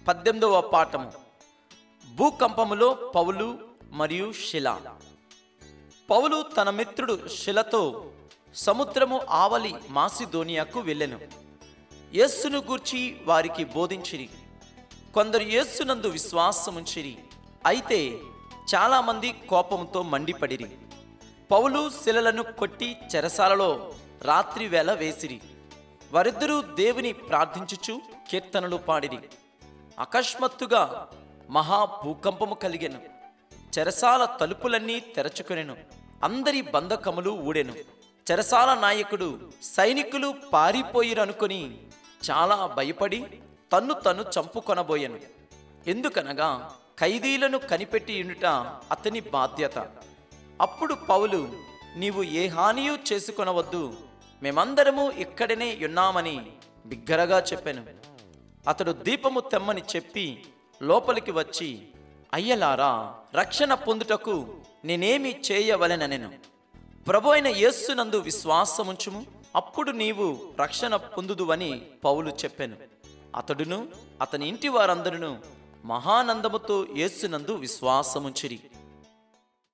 18వ పాఠము. భూకంపములో పౌలు మరియు శిల. పౌలు తన మిత్రుడు శిలతో సముద్రము ఆవలి మాసిదోనియాకు వెళ్ళెను. యేసును గూర్చి వారికి బోధించిరి. కొందరు యేసునందు విశ్వాసముంచిరి. అయితే చాలామంది కోపంతో మండిపడిరి. పౌలు శిలలను కొట్టి చెరసాలలో రాత్రి వేళ వేసిరి. వారిద్దరూ దేవుని ప్రార్థించుచు కీర్తనలు పాడిరి. అకస్మాత్తుగా మహా భూకంపము కలిగెను. చెరసాల తలుపులన్నీ తెరచుకొనెను. అందరి బంధకములు ఊడెను. చెరసాల నాయకుడు సైనికులు పారిపోయిరనుకొని చాలా భయపడి తన్ను చంపుకొనబోయెను. ఎందుకనగా ఖైదీలను కనిపెట్టి ఉండుట అతని బాధ్యత. అప్పుడు పౌలు, నీవు ఏ హానియూ చేసుకొనవద్దు, మేమందరము ఇక్కడనే ఉన్నామని బిగ్గరగా చెప్పాను. అతడు దీపము తెమ్మని చెప్పి లోపలికి వచ్చి, అయ్యలారా, రక్షణ పొందుటకు నేనేమి చేయవలెననెను. ప్రభు అయిన యేసునందు విశ్వాసముంచుము, అప్పుడు నీవు రక్షణ పొందుదువని పౌలు చెప్పాను. అతడును అతని ఇంటి వారందరూ మహానందముతో యేసునందు విశ్వాసముంచిరి.